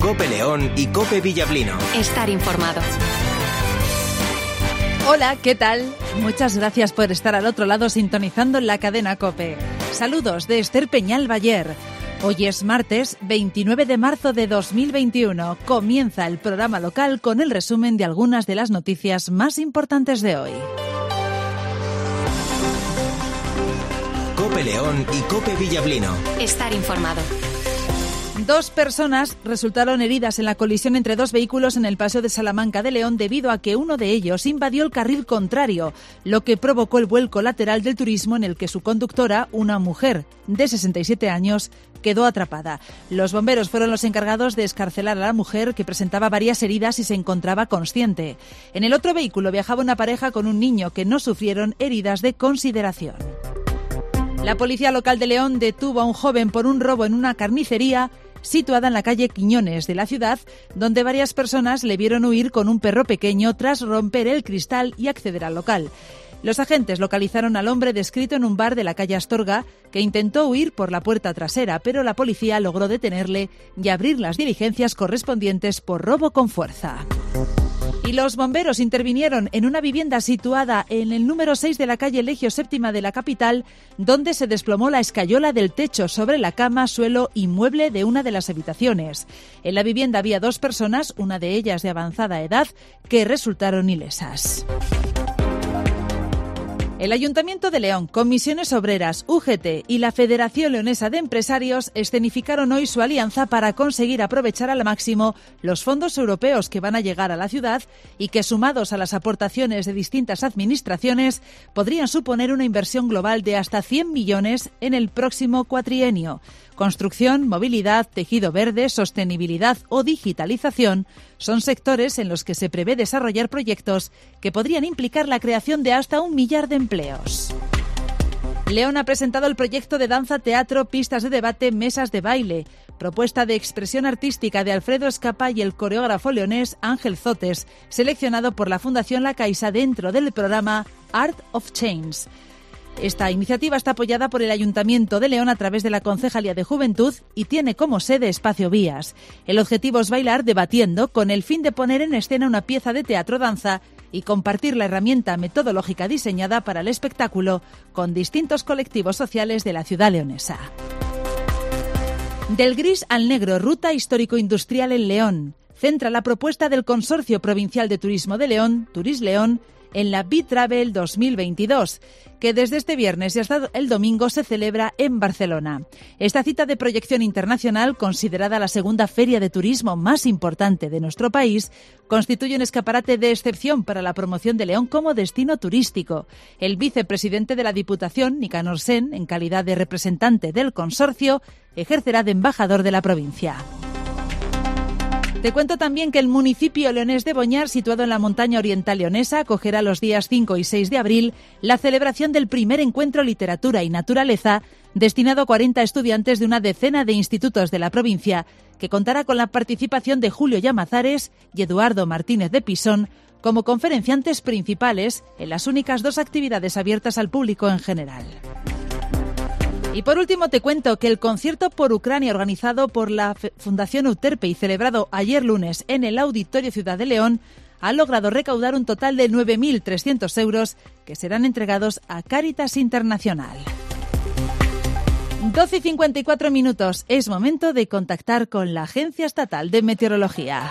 COPE León y COPE Villablino. Estar informado. Hola, ¿qué tal? Muchas gracias por estar al otro lado sintonizando en la cadena COPE. Saludos de Esther Peñal Bayer. Hoy es martes 29 de marzo de 2021. Comienza el programa local con el resumen de algunas de las noticias más importantes de hoy. COPE León y COPE Villablino. Estar informado. 2 personas resultaron heridas en la colisión entre 2 vehículos en el Paseo de Salamanca de León debido a que uno de ellos invadió el carril contrario, lo que provocó el vuelco lateral del turismo en el que su conductora, una mujer de 67 años, quedó atrapada. Los bomberos fueron los encargados de excarcelar a la mujer, que presentaba varias heridas y se encontraba consciente. En el otro vehículo viajaba una pareja con un niño que no sufrieron heridas de consideración. La policía local de León detuvo a un joven por un robo en una carnicería situada en la calle Quiñones de la ciudad, donde varias personas le vieron huir con un perro pequeño tras romper el cristal y acceder al local. Los agentes localizaron al hombre descrito en un bar de la calle Astorga, que intentó huir por la puerta trasera, pero la policía logró detenerle y abrir las diligencias correspondientes por robo con fuerza. Y los bomberos intervinieron en una vivienda situada en el número 6 de la calle Elegio Séptima de la capital, donde se desplomó la escayola del techo sobre la cama, suelo y mueble de una de las habitaciones. En la vivienda había 2 personas, una de ellas de avanzada edad, que resultaron ilesas. El Ayuntamiento de León, Comisiones Obreras, UGT y la Federación Leonesa de Empresarios escenificaron hoy su alianza para conseguir aprovechar al máximo los fondos europeos que van a llegar a la ciudad y que, sumados a las aportaciones de distintas administraciones, podrían suponer una inversión global de hasta 100 millones en el próximo cuatrienio. Construcción, movilidad, tejido verde, sostenibilidad o digitalización son sectores en los que se prevé desarrollar proyectos que podrían implicar la creación de hasta 1 millar de empleos. León ha presentado el proyecto de danza, teatro, pistas de debate, mesas de baile, propuesta de expresión artística de Alfredo Escapa y el coreógrafo leonés Ángel Zotes, seleccionado por la Fundación La Caixa dentro del programa Art of Change. Esta iniciativa está apoyada por el Ayuntamiento de León a través de la Concejalía de Juventud y tiene como sede Espacio Vías. El objetivo es bailar debatiendo con el fin de poner en escena una pieza de teatro-danza y compartir la herramienta metodológica diseñada para el espectáculo con distintos colectivos sociales de la ciudad leonesa. Del gris al negro, ruta histórico-industrial en León. Centra la propuesta del Consorcio Provincial de Turismo de León, Turisleón, en la B-Travel 2022, que desde este viernes y hasta el domingo se celebra en Barcelona. Esta cita de proyección internacional, considerada la segunda feria de turismo más importante de nuestro país, constituye un escaparate de excepción para la promoción de León como destino turístico. El vicepresidente de la Diputación, Nicanor Sen, en calidad de representante del consorcio, ejercerá de embajador de la provincia. Te cuento también que el municipio leonés de Boñar, situado en la montaña oriental leonesa, acogerá los días 5 y 6 de abril la celebración del primer encuentro Literatura y Naturaleza, destinado a 40 estudiantes de una decena de institutos de la provincia, que contará con la participación de Julio Llamazares y Eduardo Martínez de Pisón como conferenciantes principales en las únicas 2 actividades abiertas al público en general. Y por último te cuento que el concierto por Ucrania organizado por la Fundación Euterpe y celebrado ayer lunes en el Auditorio Ciudad de León ha logrado recaudar un total de 9.300 euros que serán entregados a Cáritas Internacional. 12:54. Es momento de contactar con la Agencia Estatal de Meteorología.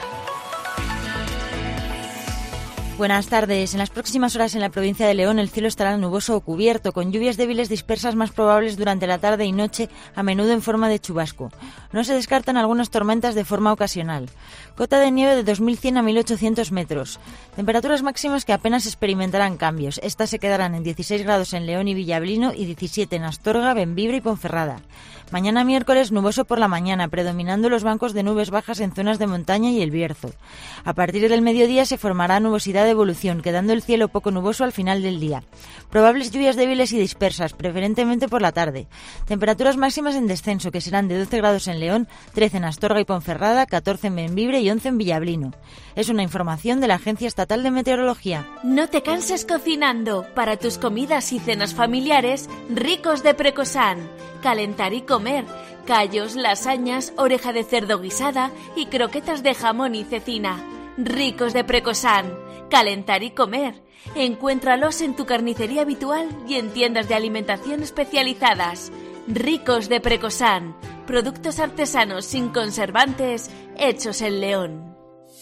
Buenas tardes. En las próximas horas en la provincia de León el cielo estará nuboso o cubierto, con lluvias débiles dispersas más probables durante la tarde y noche, a menudo en forma de chubasco. No se descartan algunas tormentas de forma ocasional. Cota de nieve de 2.100 a 1.800 metros. Temperaturas máximas que apenas experimentarán cambios. Estas se quedarán en 16 grados en León y Villablino y 17 en Astorga, Bembibre y Ponferrada. Mañana miércoles nuboso por la mañana, predominando los bancos de nubes bajas en zonas de montaña y el Bierzo. A partir del mediodía se formará nubosidad de evolución, quedando el cielo poco nuboso al final del día. Probables lluvias débiles y dispersas, preferentemente por la tarde. Temperaturas máximas en descenso, que serán de 12 grados en León, 13 en Astorga y Ponferrada, 14 en Bembibre y 11 en Villablino. Es una información de la Agencia Estatal de Meteorología. No te canses cocinando. Para tus comidas y cenas familiares, Ricos de Precosan. Calentar y comer. callos, lasañas, oreja de cerdo guisada y croquetas de jamón y cecina. Ricos de Precosan. Calentar y comer. Encuéntralos en tu carnicería habitual y en tiendas de alimentación especializadas. Ricos de Precosan. Productos artesanos sin conservantes, hechos en León.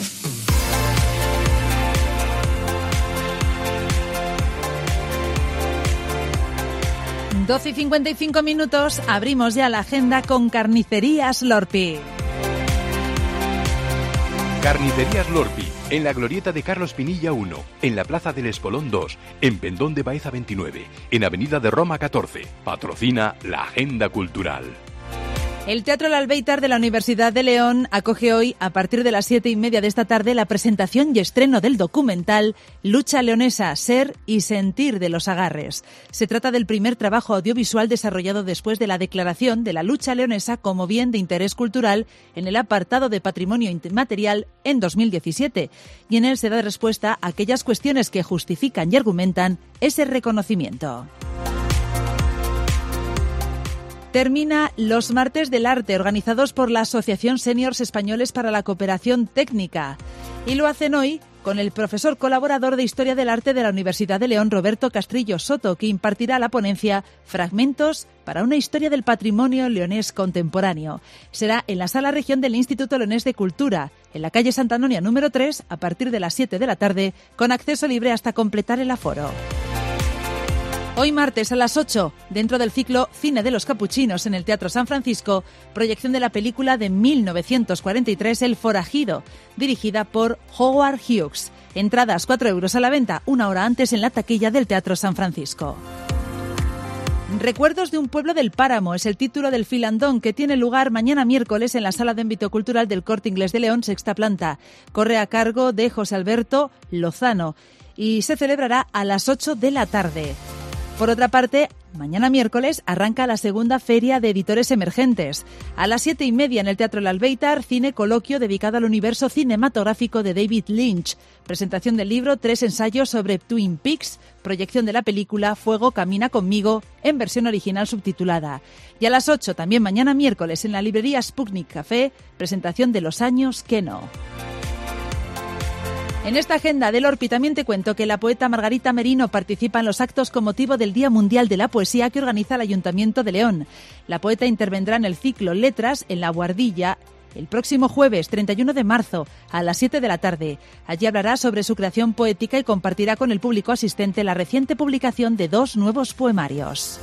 Son 12:55, abrimos ya la agenda con Carnicerías Lorpi. Carnicerías Lorpi, en la glorieta de Carlos Pinilla 1, en la Plaza del Espolón 2, en Pendón de Baeza 29, en Avenida de Roma 14. Patrocina la Agenda Cultural. El Teatro El Albéitar de la Universidad de León acoge hoy, a partir de las 7:30 de esta tarde, la presentación y estreno del documental Lucha Leonesa, Ser y Sentir de los Agarres. Se trata del primer trabajo audiovisual desarrollado después de la declaración de la lucha leonesa como bien de interés cultural en el apartado de patrimonio inmaterial en 2017, y en él se da respuesta a aquellas cuestiones que justifican y argumentan ese reconocimiento. Termina los Martes del Arte, organizados por la Asociación Seniors Españoles para la Cooperación Técnica. Y lo hacen hoy con el profesor colaborador de Historia del Arte de la Universidad de León, Roberto Castrillo Soto, que impartirá la ponencia Fragmentos para una historia del patrimonio leonés contemporáneo. Será en la Sala Región del Instituto Leonés de Cultura, en la calle Santa Anonia número 3, a partir de las 7 de la tarde, con acceso libre hasta completar el aforo. Hoy martes a las 8, dentro del ciclo Cine de los Capuchinos en el Teatro San Francisco, proyección de la película de 1943 El Forajido, dirigida por Howard Hughes. Entradas 4 euros a la venta, una hora antes en la taquilla del Teatro San Francisco. Recuerdos de un pueblo del Páramo es el título del filandón que tiene lugar mañana miércoles en la Sala de Ámbito Cultural del Corte Inglés de León, sexta planta. Corre a cargo de José Alberto Lozano y se celebrará a las 8 de la tarde. Por otra parte, mañana miércoles arranca la segunda Feria de Editores Emergentes. A las 7:30 en el Teatro El Albéitar, cine coloquio dedicado al universo cinematográfico de David Lynch. Presentación del libro, 3 ensayos sobre Twin Peaks, proyección de la película Fuego camina conmigo, en versión original subtitulada. Y a las 8, también mañana miércoles, en la librería Sputnik Café, presentación de Los años que no. En esta agenda del Lorpi también te cuento que la poeta Margarita Merino participa en los actos con motivo del Día Mundial de la Poesía que organiza el Ayuntamiento de León. La poeta intervendrá en el ciclo Letras en La Guardilla el próximo jueves 31 de marzo a las 7 de la tarde. Allí hablará sobre su creación poética y compartirá con el público asistente la reciente publicación de 2 nuevos poemarios.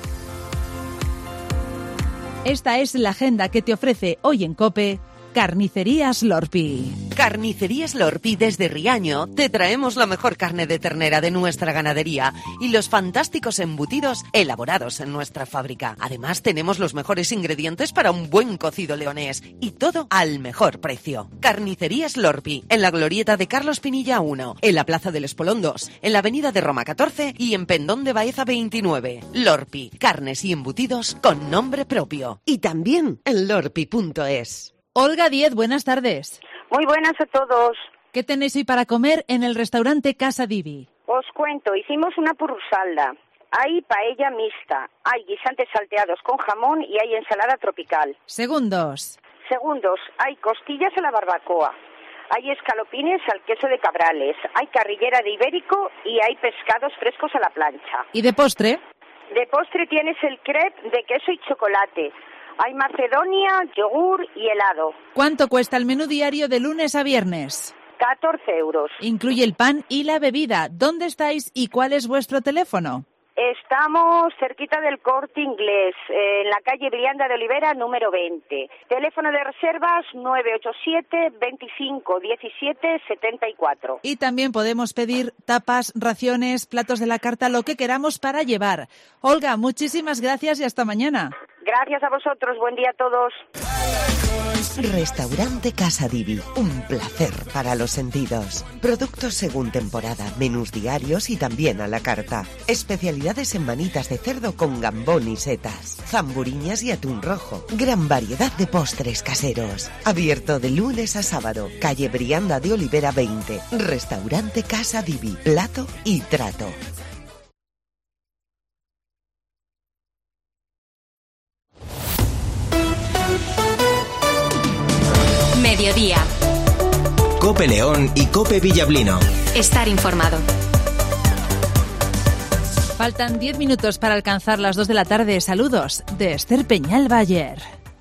Esta es la agenda que te ofrece hoy en COPE Carnicerías Lorpi. Carnicerías Lorpi desde Riaño te traemos la mejor carne de ternera de nuestra ganadería y los fantásticos embutidos elaborados en nuestra fábrica. Además tenemos los mejores ingredientes para un buen cocido leonés y todo al mejor precio. Carnicerías Lorpi en la glorieta de Carlos Pinilla 1, en la Plaza del Espolón 2, en la Avenida de Roma 14 y en Pendón de Baeza 29. Lorpi, carnes y embutidos con nombre propio. Y también en lorpi.es. Olga Díez, buenas tardes. Muy buenas a todos. ¿Qué tenéis hoy para comer en el restaurante Casa Divi? Os cuento, hicimos una purrusalda. Hay paella mixta, hay guisantes salteados con jamón y hay ensalada tropical. Segundos, hay costillas a la barbacoa. Hay escalopines al queso de Cabrales, hay carrillera de ibérico y hay pescados frescos a la plancha. ¿y de postre? De postre tienes el crepe de queso y chocolate. Hay macedonia, yogur y helado. ¿Cuánto cuesta el menú diario de lunes a viernes? 14 euros. Incluye el pan y la bebida. ¿Dónde estáis y cuál es vuestro teléfono? Estamos cerquita del Corte Inglés, en la calle Brianda de Olivera, número 20. Teléfono de reservas 987 25 17 74. Y también podemos pedir tapas, raciones, platos de la carta, lo que queramos para llevar. Olga, muchísimas gracias y hasta mañana. Gracias a vosotros, buen día a todos. Restaurante Casa Divi, un placer para los sentidos. Productos según temporada, menús diarios y también a la carta. Especialidades en manitas de cerdo con gambón y setas, zamburiñas y atún rojo. Gran variedad de postres caseros. Abierto de lunes a sábado. Calle Brianda de Olivera 20. Restaurante Casa Divi, plato y trato. mediodía. Cope León y Cope Villablino. Estar informado. Faltan 10 minutos para alcanzar las 2 de la tarde. Saludos de Esther Peñal Bayer.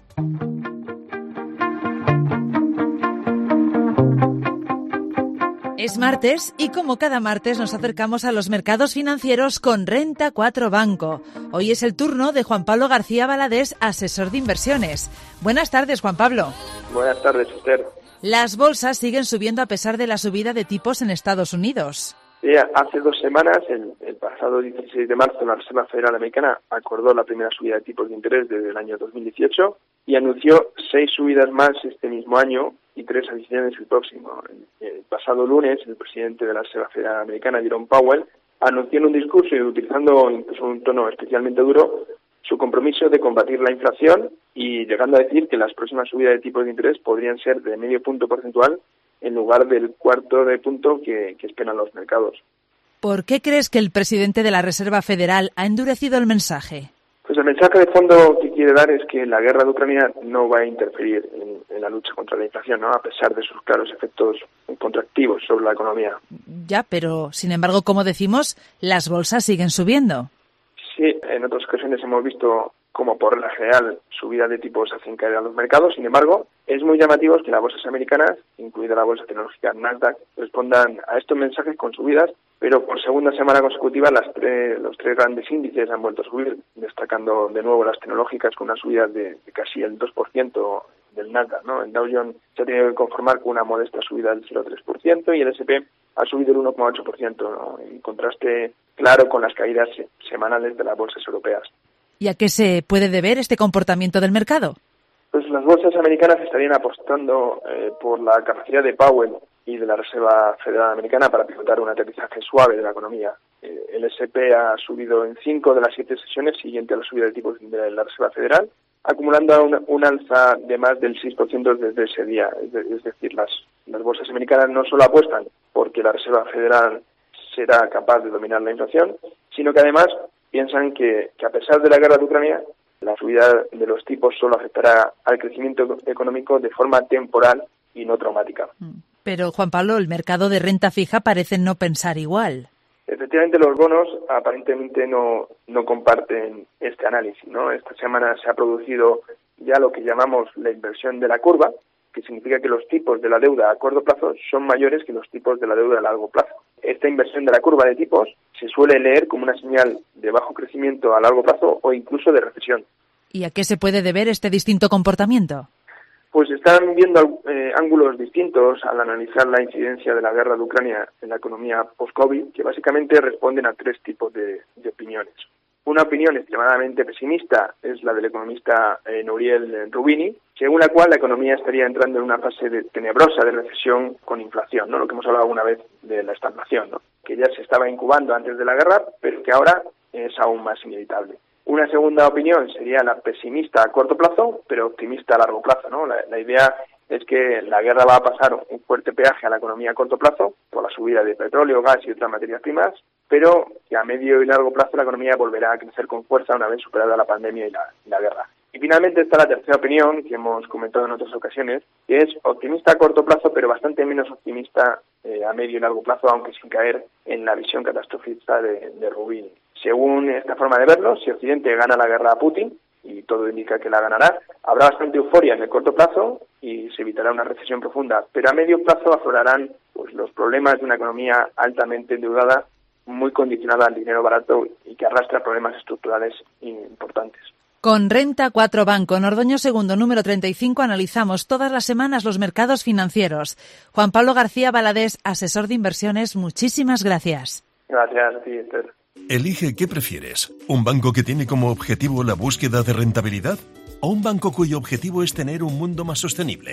Es martes y como cada martes nos acercamos a los mercados financieros con Renta 4 Banco. Hoy es el turno de Juan Pablo García Valadés, asesor de inversiones. Buenas tardes, Juan Pablo. Buenas tardes, Esther. Las bolsas siguen subiendo a pesar de la subida de tipos en Estados Unidos. Sí, hace 2 semanas, el pasado 16 de marzo, la Reserva Federal Americana acordó la primera subida de tipos de interés desde el año 2018 y anunció 6 subidas más este mismo año y 3 adicionales el próximo. El pasado lunes, el presidente de la Reserva Federal Americana, Jerome Powell, anunció en un discurso y utilizando incluso un tono especialmente duro su compromiso de combatir la inflación y llegando a decir que las próximas subidas de tipos de interés podrían ser de medio punto porcentual en lugar del 1/4 de punto que esperan los mercados. ¿Por qué crees que el presidente de la Reserva Federal ha endurecido el mensaje? Pues el mensaje de fondo que quiere dar es que la guerra de Ucrania no va a interferir en la lucha contra la inflación, ¿no? A pesar de sus claros efectos contractivos sobre la economía. Ya, pero sin embargo, como decimos, las bolsas siguen subiendo. Sí, en otras ocasiones hemos visto como por regla general subidas de tipos hacen caer a los mercados. Sin embargo, es muy llamativo que las bolsas americanas, incluida la bolsa tecnológica Nasdaq, respondan a estos mensajes con subidas, pero por segunda semana consecutiva los tres grandes índices han vuelto a subir, destacando de nuevo las tecnológicas con una subida de casi el 2% del Nasdaq, ¿no? El Dow Jones se ha tenido que conformar con una modesta subida del 0,3% y el S&P ha subido el 1,8%, ¿no? En contraste claro con las caídas semanales de las bolsas europeas. ¿Y a qué se puede deber este comportamiento del mercado? Pues las bolsas americanas estarían apostando por la capacidad de Powell y de la Reserva Federal Americana para pivotar un aterrizaje suave de la economía. El S&P ha subido en 5 de las 7 sesiones siguiente a la subida de tipos de la Reserva Federal, acumulando un alza de más del 6% desde ese día. Es decir, las bolsas americanas no solo apuestan porque la Reserva Federal será capaz de dominar la inflación, sino que además piensan que a pesar de la guerra de Ucrania, la subida de los tipos solo afectará al crecimiento económico de forma temporal y no traumática. Pero, Juan Pablo, el mercado de renta fija parece no pensar igual. Efectivamente, los bonos aparentemente no comparten este análisis, ¿no? Esta semana se ha producido ya lo que llamamos la inversión de la curva, que significa que los tipos de la deuda a corto plazo son mayores que los tipos de la deuda a largo plazo. Esta inversión de la curva de tipos se suele leer como una señal de bajo crecimiento a largo plazo o incluso de recesión. ¿Y a qué se puede deber este distinto comportamiento? Pues están viendo ángulos distintos al analizar la incidencia de la guerra de Ucrania en la economía post-COVID, que básicamente responden a 3 tipos de opiniones. Una opinión extremadamente pesimista es la del economista Nouriel Roubini, según la cual la economía estaría entrando en una fase tenebrosa de recesión con inflación, ¿no? Lo que hemos hablado alguna vez de la estagnación, ¿no? Que ya se estaba incubando antes de la guerra, pero que ahora es aún más inevitable. Una segunda opinión sería la pesimista a corto plazo, pero optimista a largo plazo, ¿no? La idea es que la guerra va a pasar un fuerte peaje a la economía a corto plazo por la subida de petróleo, gas y otras materias primas, pero que a medio y largo plazo la economía volverá a crecer con fuerza una vez superada la pandemia y la guerra. Y finalmente está la tercera opinión, que hemos comentado en otras ocasiones, que es optimista a corto plazo, pero bastante menos optimista a medio y largo plazo, aunque sin caer en la visión catastrofista de Roubini. Según esta forma de verlo, si Occidente gana la guerra a Putin, y todo indica que la ganará, habrá bastante euforia en el corto plazo y se evitará una recesión profunda, pero a medio plazo aflorarán pues los problemas de una economía altamente endeudada, muy condicionada al dinero barato y que arrastra problemas estructurales importantes. Con Renta 4 Banco, en Ordoño Segundo, número 35, analizamos todas las semanas los mercados financieros. Juan Pablo García Valadés, asesor de inversiones, muchísimas gracias. Gracias a ti, Esther. Elige qué prefieres, ¿un banco que tiene como objetivo la búsqueda de rentabilidad o un banco cuyo objetivo es tener un mundo más sostenible?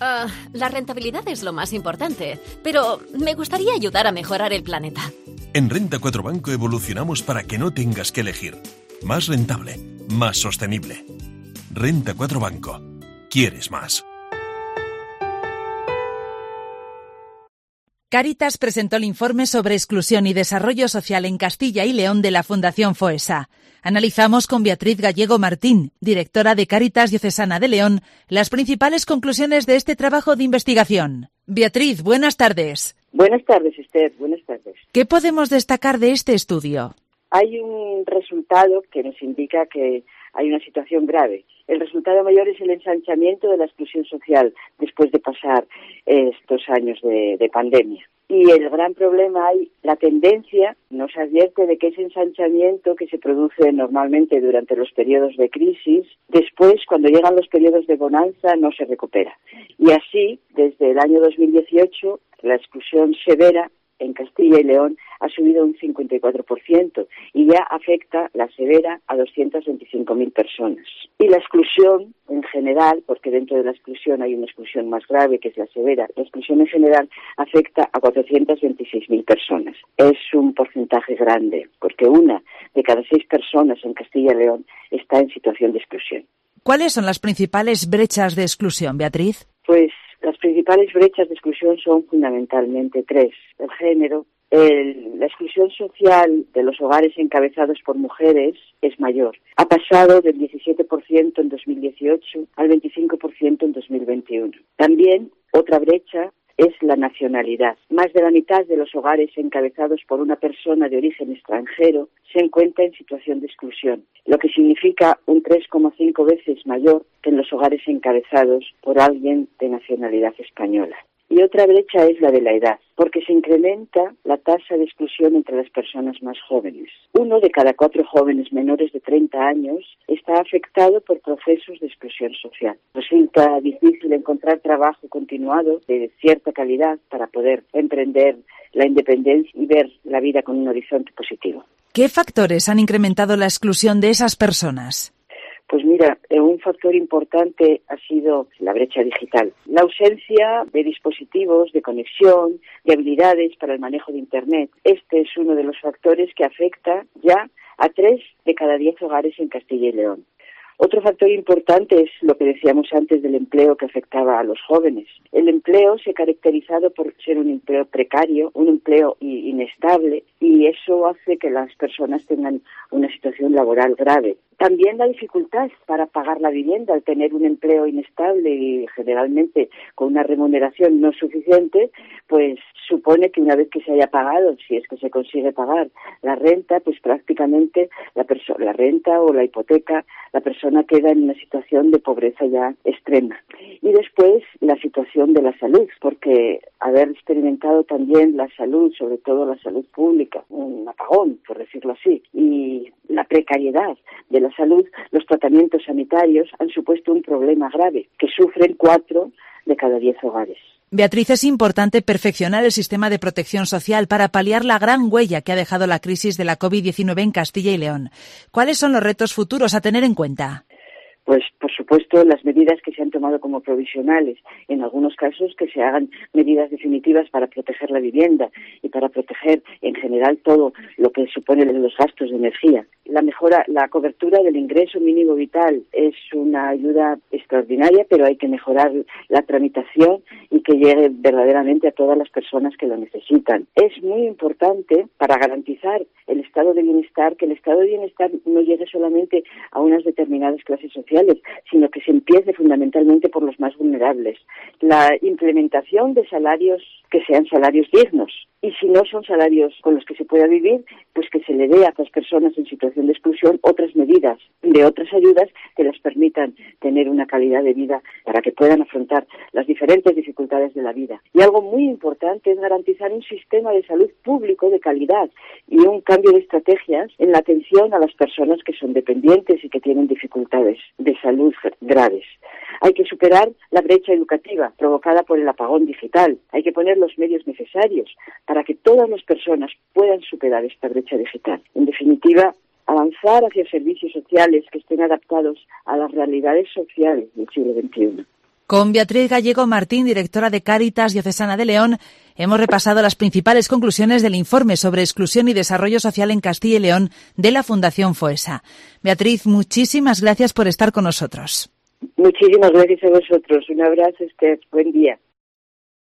La rentabilidad es lo más importante, pero me gustaría ayudar a mejorar el planeta. En Renta 4 Banco evolucionamos para que no tengas que elegir. Más rentable, más sostenible. Renta 4 Banco. ¿Quieres más? Cáritas presentó el informe sobre exclusión y desarrollo social en Castilla y León de la Fundación FOESA. Analizamos con Beatriz Gallego Martín, directora de Cáritas Diocesana de León, las principales conclusiones de este trabajo de investigación. Beatriz, buenas tardes. Buenas tardes, Esther. Buenas tardes. ¿Qué podemos destacar de este estudio? Hay un resultado que nos indica que hay una situación grave. El resultado mayor es el ensanchamiento de la exclusión social después de pasar estos años de pandemia. Y el gran problema hay, la tendencia nos advierte de que ese ensanchamiento que se produce normalmente durante los periodos de crisis, después, cuando llegan los periodos de bonanza, no se recupera. Y así, desde el año 2018, la exclusión severa en Castilla y León ha subido un 54% y ya afecta la severa a 225.000 personas. Y la exclusión en general, porque dentro de la exclusión hay una exclusión más grave que es la severa, la exclusión en general afecta a 426.000 personas. Es un porcentaje grande, porque 1 de cada 6 personas en Castilla y León está en situación de exclusión. ¿Cuáles son las principales brechas de exclusión, Beatriz? Pues las principales brechas de exclusión son fundamentalmente 3. El género, la exclusión social de los hogares encabezados por mujeres es mayor. Ha pasado del 17% en 2018 al 25% en 2021. También otra brecha es la nacionalidad. Más de la mitad de los hogares encabezados por una persona de origen extranjero se encuentra en situación de exclusión, lo que significa un 3,5 veces mayor que en los hogares encabezados por alguien de nacionalidad española. Y otra brecha es la de la edad, porque se incrementa la tasa de exclusión entre las personas más jóvenes. 1 de cada 4 jóvenes menores de 30 años está afectado por procesos de exclusión social. Resulta difícil encontrar trabajo continuado de cierta calidad para poder emprender la independencia y ver la vida con un horizonte positivo. ¿Qué factores han incrementado la exclusión de esas personas? Pues mira, un factor importante ha sido la brecha digital. La ausencia de dispositivos, de conexión, de habilidades para el manejo de Internet. Este es uno de los factores que afecta ya a 3 de cada 10 hogares en Castilla y León. Otro factor importante es lo que decíamos antes del empleo que afectaba a los jóvenes. El empleo se ha caracterizado por ser un empleo precario, un empleo inestable, y eso hace que las personas tengan una situación laboral grave. También la dificultad para pagar la vivienda al tener un empleo inestable y generalmente con una remuneración no suficiente, pues supone que una vez que se haya pagado, si es que se consigue pagar la renta, pues prácticamente la renta o la hipoteca, la persona queda en una situación de pobreza ya extrema. Y después la situación de la salud, porque haber experimentado también la salud, sobre todo la salud pública, un apagón, por decirlo así, y la precariedad de la salud, los tratamientos sanitarios han supuesto un problema grave que sufren 4 de cada 10 hogares. Beatriz, es importante perfeccionar el sistema de protección social para paliar la gran huella que ha dejado la crisis de la COVID-19 en Castilla y León. ¿Cuáles son los retos futuros a tener en cuenta? Pues, por supuesto, las medidas que se han tomado como provisionales, en algunos casos que se hagan medidas definitivas para proteger la vivienda y para proteger en general todo lo que supone los gastos de energía. La cobertura del ingreso mínimo vital es una ayuda extraordinaria, pero hay que mejorar la tramitación y que llegue verdaderamente a todas las personas que lo necesitan. Es muy importante para garantizar el estado de bienestar, que el estado de bienestar no llegue solamente a unas determinadas clases sociales, sino que se empiece fundamentalmente por los más vulnerables. La implementación de salarios que sean salarios dignos, y si no son salarios con los que se pueda vivir, pues que se le dé a las personas en situación de exclusión otras medidas, de otras ayudas que les permitan tener una calidad de vida para que puedan afrontar las diferentes dificultades de la vida. Y algo muy importante es garantizar un sistema de salud público de calidad y un cambio de estrategias en la atención a las personas que son dependientes y que tienen dificultades de salud graves. Hay que superar la brecha educativa provocada por el apagón digital. Hay que poner los medios necesarios para que todas las personas puedan superar esta brecha digital. En definitiva, avanzar hacia servicios sociales que estén adaptados a las realidades sociales del siglo XXI. Con Beatriz Gallego Martín, directora de Cáritas Diocesana de León, hemos repasado las principales conclusiones del informe sobre exclusión y desarrollo social en Castilla y León de la Fundación FOESA. Beatriz, muchísimas gracias por estar con nosotros. Muchísimas gracias a vosotros. Un abrazo, Esther. Buen día.